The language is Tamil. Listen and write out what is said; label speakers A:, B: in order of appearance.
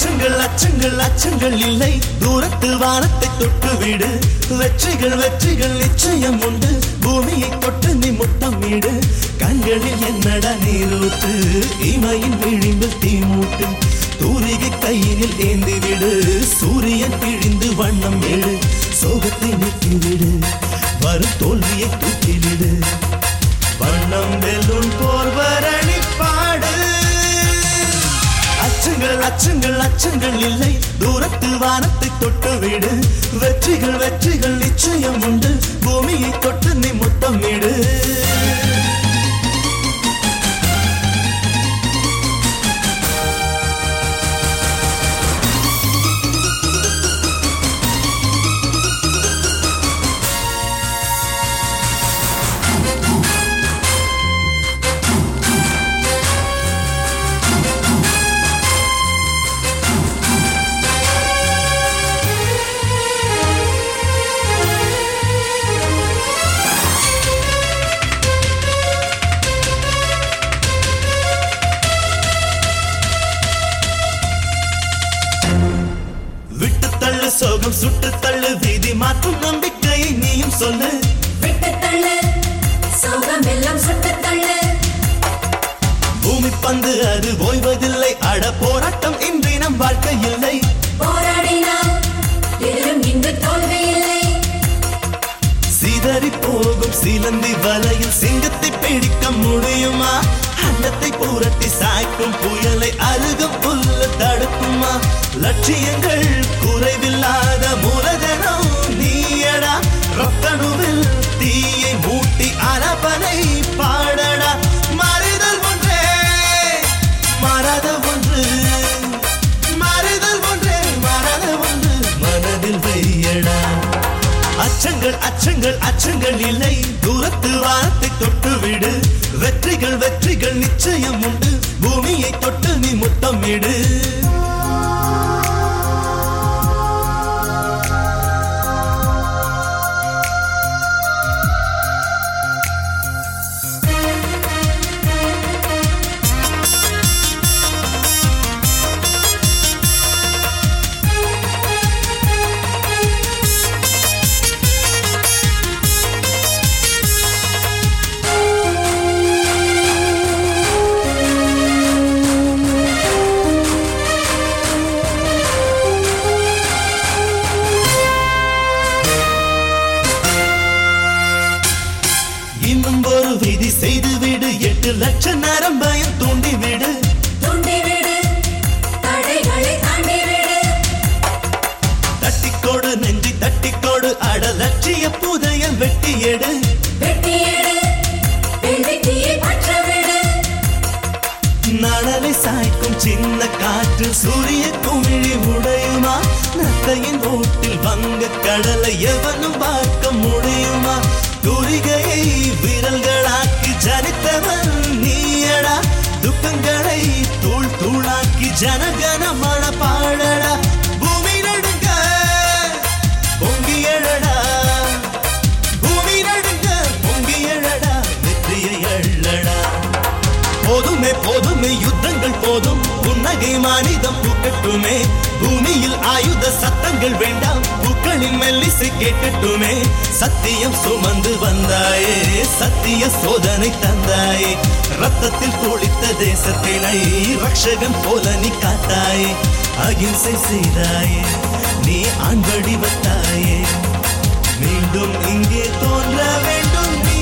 A: அச்சங்கள் அச்சங்கள் அச்சங்கள் இல்லை தூரத்தில் வானத்தை தொட்டு விடு வெற்றிகள் வெற்றிகள் நிச்சயம் உண்டு பூமியை தொட்டு நீ முத்தமிடு கண்களில் என்னடா நீரூற்று இமையின் விழிம்பில் தீமூட்டு தூரிகை கையினில் ஏந்தி விடு சூரியன் பிழிந்து வண்ணம் ஏடு சோகத்தை நீக்கிவிடு வரும் தோல்வியை தூக்கிவிடு வண்ணம் வெல்லும் போர்வரணி பாடு அச்சங்கள் அச்சங்கள் அச்சங்கள் இல்லை தூரத்தில் வானத்தை தொட்டு விடு வெற்றிகள் வெற்றிகள் நிச்சயம் உண்டு பூமியை தொட்டு நீ முத்தமிடு சோகம் சுட்டு தள்ளு வீதி மாற்றும் நம்பிக்கையை நீயும் சொல்லு
B: விட்டு தள்ளு சோகம் எல்லாம் சுட்டு தள்ளு
A: பூமி பந்து அது ஓய்வதில்லை அட போராட்டம் இன்றி நம் வாழ்க்கை இல்லை
B: போராடினால் எதிலும் இன்று தோல்வி இல்லை
A: சிதறி போகும் சிலந்தி வலையில் சிங்கத்தை பிடிக்க முடியுமா அன்னத்தை புரட்டி சாய்க்கும் புயலை அருகும் புல்ல தடுக்குமா லட்சியங்கள் குறைவில்லாத மூலதனம் நீயடா ரத்தனுவில் தீயை மூட்டி அரபனை பாடடா மாறுதல் ஒன்றே மாறாத ஒன்று மாறுதல் ஒன்றே மாறாத ஒன்று மனதில் வையடா அச்சங்கள் அச்சங்கள் அச்சங்கள் இல்லை தூரத்து வானத்தை தொட்டு விடு வெற்றிகள் வெற்றிகள் நிச்சயம் உண்டு பூமியை தொட்டு நீ முத்தமிடு இன்னும் ஒரு விதி செய்து விடு 8 லட்சம் நேரம் பயம் தூண்டி விடு
B: தடைகளை தாண்டி விடு
A: தட்டிக்கோடு நெஞ்சி தட்டிக்கோடு அட லட்சிய புதையல் வெட்டி எடு
B: வெற்றியை பற்ற விடு
A: நாளலை சாய்க்கும் சின்ன காற்று சூரிய குமிழி உடையுமா நத்தையின் ஓட்டில் வங்க கடலை எவனும் பார்க்க முடியுமா தூரிகையை விரல்களாக்கி ஜனித்தவன் நீயடா துக்கங்களை தூள் தூளாக்கி ஜனகனமன பாடடா பூமி நடுங்க பொங்கி எழடா பூமி நடுங்க பொங்கி எழடா வெற்றியை எழடா போதுமே போதுமே யுத்தங்கள் போதும் புன்னகை மானிதம் பூக்கட்டுமே பூமியில் ஆயுத சத்தங்கள் வேண்டாம் பூக்களின் மெல்லிசை கேட்கட்டுமே சத்தியம் சுமந்து வந்தாயே சத்திய சோதனை தந்தாயே ரத்தத்தில் குளித்த தேசத்தினை ரக்ஷகன் போல நீ காத்தாயே அகிம்சை செய்தாயே நீ ஆண் வடிவத்தாயே மீண்டும் இங்கே தோன்ற வேண்டும்